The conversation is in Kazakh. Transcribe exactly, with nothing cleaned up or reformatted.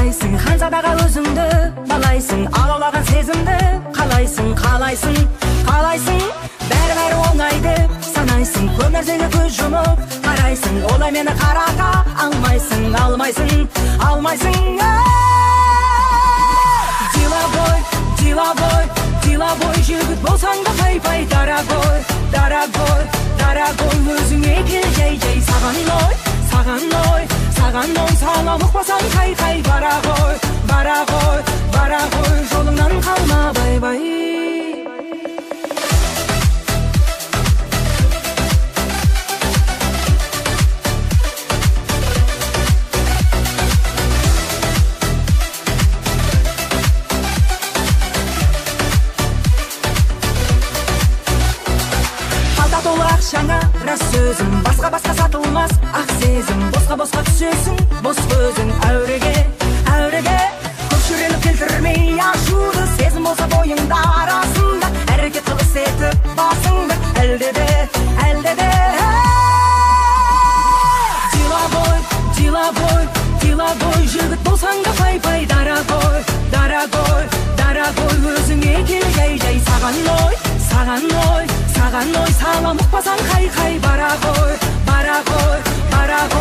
қалайсың ханзадаға өзіңді балайсың алаулаған сезімді қалайсың қалайсың қалайсың бәрі-бәрі оңайды санайсың көп нәрсені көз жұмып қарайсың олай мені қарата алмайсың алмайсың алмайсың деловой деловой деловой жігіт болсаң да пай-пай дорогой дорогой дорогой өзіңе кел жай-жай саған ой саған ой саған оң салам ұқпасаң қай-қай бара ғой бара ғой бара ғой жолыңнан қалма бай-бай қалта толы ақшаңа рас сөзім басқа-басқа сатылмас ақ сезім босқа-босқа түсесің бос көзің әуреге әуреге көп шүреніп келтірмей ашуды сезім болса бойыңда арасында әрекет қылыс етіп басыңды әлде де әлде де деловой деловой деловой жігіт болсаң да пай-пай дорогой дорогой дорогой өзіңе кел жай-жай саған ой саған ой саған ой салам ұқпасаң қай-қай бара ғой бара ғой бара ғой